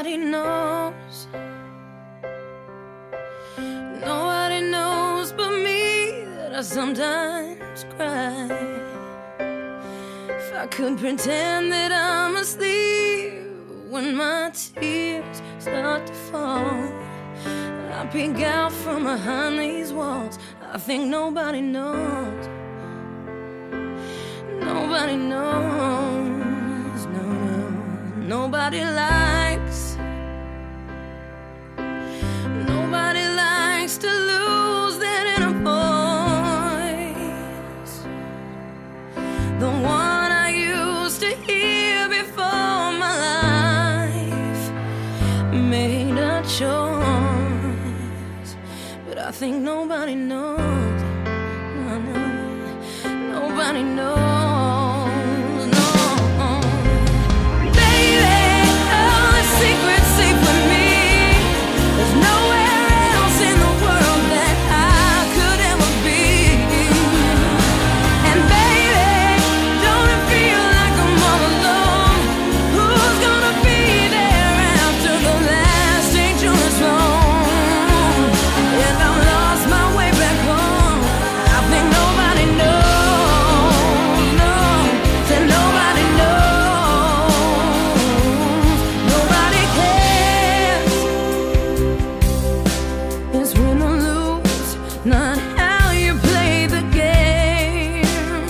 Nobody knows. Nobody knows but me that I sometimes cry. If I could pretend that I'm asleep when my tears start to fall, I peek out from behind these walls. I think nobody knows. Nobody knows, no, no. Nobody likes. Nobody likes to lose that inner voice, the one I used to hear before my life made a choice. But I think nobody knows. No, no. Nobody knows. Not how you play the game,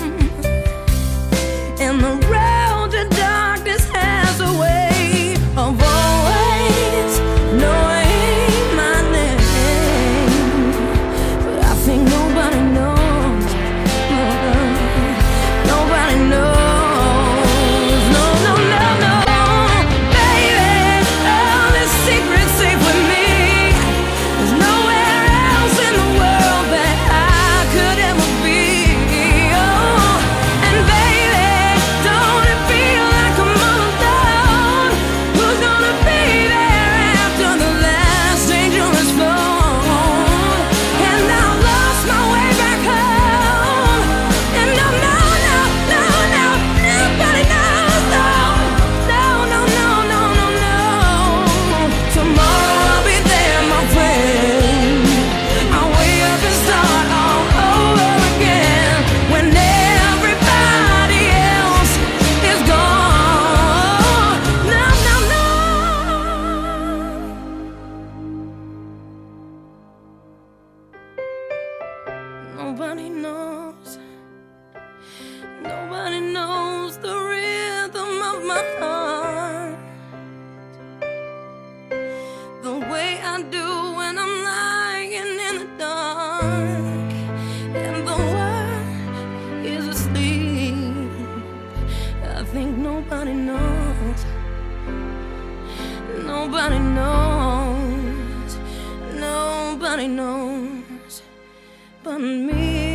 and the road to darkness has a way of always knowing my name. But I think nobody knows. Nobody knows. No, no, no, no. Baby, all this secret safe with me. There's nowhere else in the world that I could ever be. Oh, and baby, don't it feel like I'm all alone? Who's gonna be there after the last angel is flown? And I lost my way back home. And no, no, no, no, no, nobody knows. No, no, no, no, no, no, no. Tomorrow I'll be there, my friend. I'll wake up and start all over again when everybody else is gone. No, no, no. Nobody knows. Nobody knows the rhythm of my heart, the way I do when I'm lying in the dark, and the world is asleep. I think nobody knows. Nobody knows. Nobody knows but me.